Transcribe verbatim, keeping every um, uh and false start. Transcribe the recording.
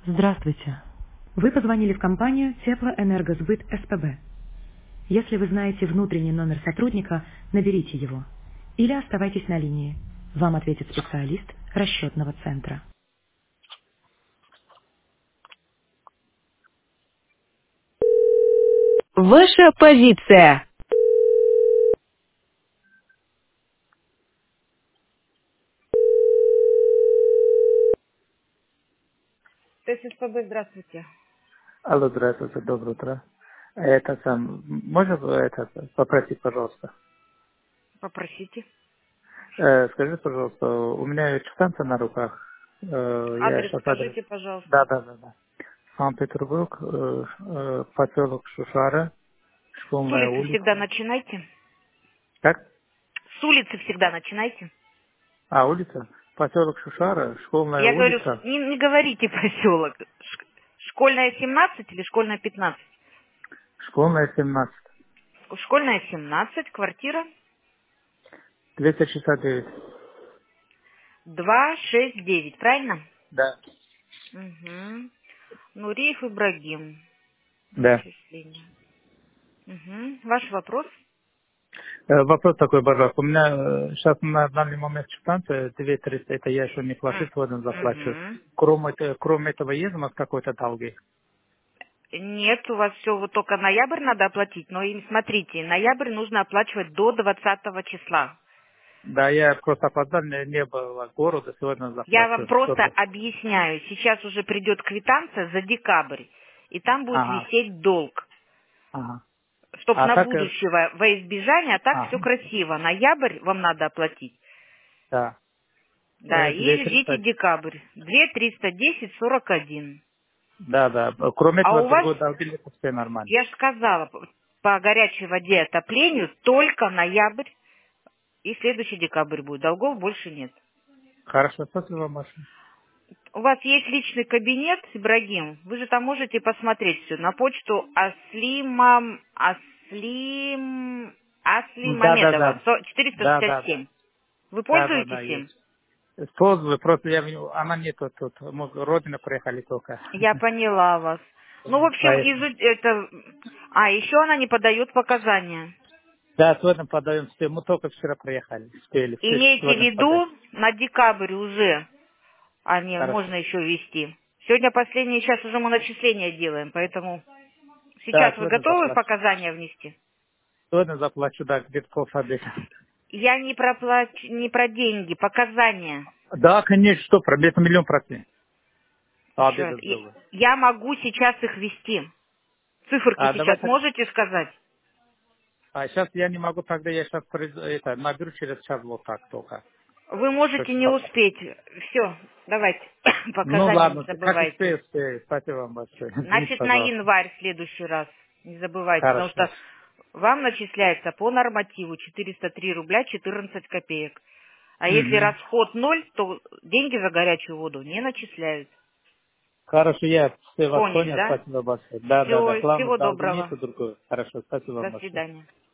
Здравствуйте. Вы позвонили в компанию Теплоэнергосбыт СПБ. Если вы знаете внутренний номер сотрудника, наберите его. Или оставайтесь на линии. Вам ответит специалист расчетного центра. Ваша позиция. ТССПБ, здравствуйте. Алло, здравствуйте, доброе утро. Это сам, можно это попросить, пожалуйста? Попросите. Э, скажи, пожалуйста, у меня квитанция на руках. Э, я Адрес сейчас адрес. скажите, пожалуйста. Да, да, да, да. Санкт-Петербург, э, э, поселок Шушара, С школьная улицы всегда улица. начинайте. Как? С улицы всегда начинайте. А, улица? Поселок Шушара, школьная Я говорю, улица, не, не говорите поселок. Ш- Школьная семнадцать или школьная пятнадцать? школьная семнадцать, Школьная семнадцать, квартира двести шестьдесят девять. два шесть девять, правильно? Да. Угу. Нуриев Ибрагим. Да. Начисление. Угу. Ваш вопрос? Э, Вопрос такой, пожалуйста. У меня сейчас на данный момент квитанция две тысячи триста, это я еще не плачу, сегодня заплачу. Угу. Кроме, это- кроме этого есть у нас какой-то долги? Нет, у вас все вот только ноябрь надо оплатить, но и смотрите, ноябрь нужно оплачивать до двадцатого числа. Да, я просто опоздал, не, не было города, сегодня Я вам заплачу. просто Что-то. объясняю, сейчас уже придет квитанция за декабрь, и там будет Ага, висеть долг. ага. Чтоб А на так, э, будущее во во избежание, а так все ага, красиво. Ноябрь вам надо оплатить. да. Да, Э, и две тысячи ждите триста. декабрь. Две триста десять сорок один. Да, да. Кроме А этого, у вас, другой долги нет, все нормально. я же сказала, по по горячей воде отоплению только ноябрь и следующий декабрь будет. Долгов больше нет. Хорошо, спасибо вам большое. У вас есть личный кабинет, Ибрагим? Вы же там можете посмотреть все. На почту Аслима, Аслим, Да, да, Аслимамедова, да. со- четыреста Да, шестьдесят да, да. семь. Вы Да, да, да, пользуетесь им? есть. Позже, просто я, в него- она нету тут, мы родина приехали только. Я поняла вас. Ну, в общем, Поэтому. изу- это... А, еще она не подает показания. Да, сегодня подаем все. Мы только вчера приехали. Успели. Все Имейте в сегодня подаем. виду, на декабрь уже, а не Хорошо. можно еще ввести. Сегодня последнее, сейчас уже мы начисления делаем, поэтому Да, сейчас вы сегодня готовы заплачу. показания внести? Сегодня заплачу, да, где-то полфабрика. Я не про, плач- не про деньги, показания. Да, конечно, что, пробито миллион процентов. А, Еще раз. обеда И- сделаю. Я могу сейчас их ввести. Циферки А, давай сейчас так. можете сказать? А сейчас я не могу, тогда я сейчас это, наберу через час вот так только. Вы Чтоб можете не заплатить. успеть. Все, давайте. Ну Показания не ладно, как забывайте. успею, успею. Спасибо вам большое. Извините, Значит, на пожалуйста. январь в следующий раз. Не забывайте, потому Хорошо. что вам начисляется по нормативу четыреста три рубля четырнадцать копеек. А если Угу. расход ноль, то деньги за горячую воду не начисляют. Хорошо, я все вас Поняли, понял, да? спасибо большое. Да, да, да. Все, Главное, всего долги доброго. нету другое. Хорошо, спасибо вам До большое. свидания.